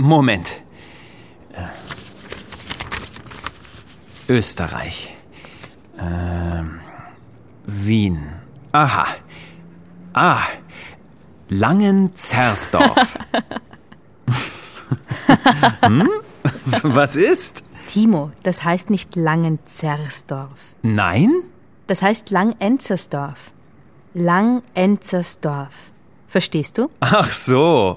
Moment. Österreich. Wien. Aha. Langenzersdorf. Was ist? Timo, das heißt nicht Langenzersdorf. Nein? Das heißt Langenzersdorf. Langenzersdorf. Verstehst du? Ach so.